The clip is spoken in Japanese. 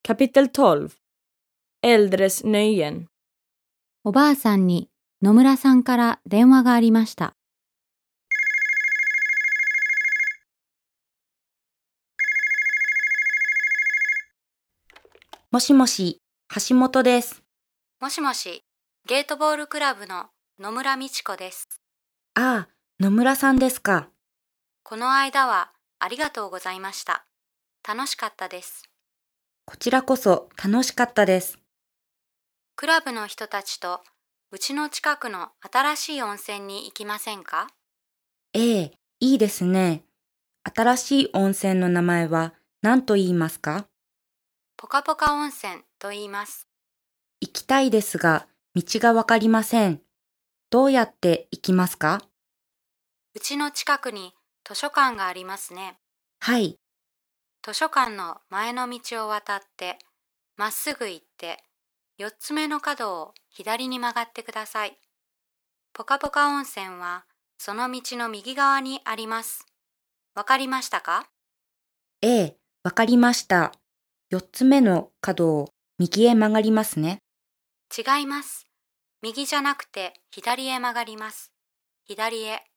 Kapitel 12 Äldres nöjen おばあさんに野村さんから電話がありました。 もしもし、橋本です。 もしもし、ゲートボールクラブの野村美智子です。 ああ、野村さんですか。 この間はありがとうございました。楽しかったです。 こちらこそ楽しかったです。 クラブの人たちとうちの近くの新しい温泉に行きませんか？ ええ、いいですね。新しい温泉の名前は何と言いますか？ ポカポカ温泉と言います。 行きたいですが、道がわかりません。どうやって行きますか？ うちの近くに図書館がありますね。 はい、 図書館の前の道を渡って、まっすぐ行って、4つ目の角を左に曲がってください。ポカポカ温泉はその道の右側にあります。わかりましたか？ ええ、わかりました。4つ目の角を右へ曲がりますね。 違います。右じゃなくて左へ曲がります。左へ。